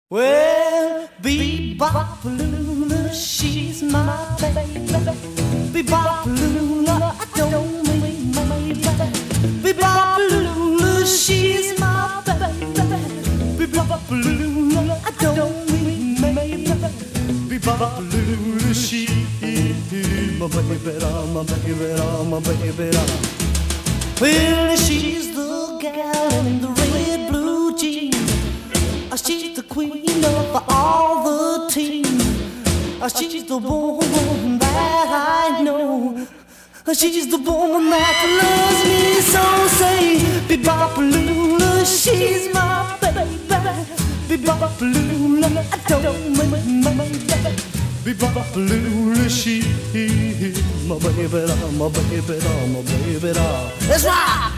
Well, Bebop-a-lula, she's my baby. Bebop-a-lula, I don't mean maybe. Bebop-a-lula, she's my baby. Bebop-a-lula, I don't mean maybe. Bebop-a-lula, she's my baby, my baby, my baby. Well, she's the gal in the red blue jeans. She's the queen of all the team. She's the woman that I know. She's the woman that loves me so. Say, Bebop-a-lula, she's my baby. Bebop-a-lula, I don't mean my baby. Bebop-a-lula, she's my baby, my baby, my baby. Let's rock!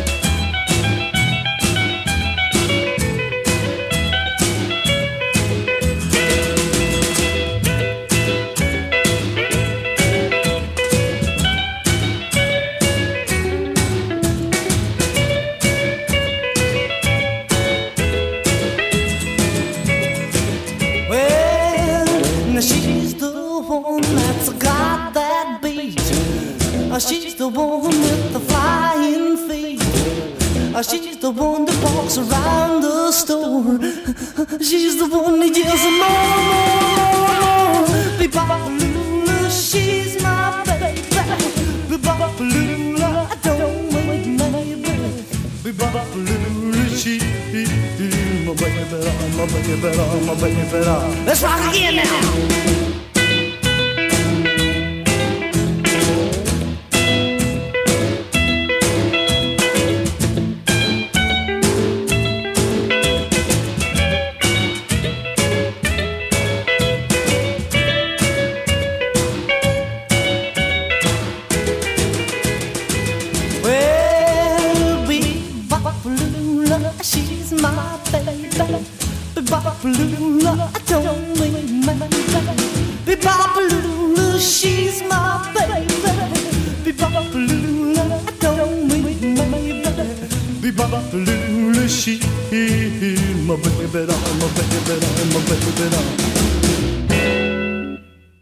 She's the one that's got that beat. She's the one with the flying feet. She's the one that walks around the store. She's the one that yells more. Bebop-a-lula, she's my baby. Bebop-a-lula, I don't mean maybe. Bebop-a-lula, she's my baby, my baby, my baby. Let's rock again now. She's my baby. Bebop-a-lula, I don't mean maybe. Bebop-a-lula, she's my baby. Bebop-a-lula, I don't mean maybe. Bebop-a-lula, she's my baby, my baby, my baby.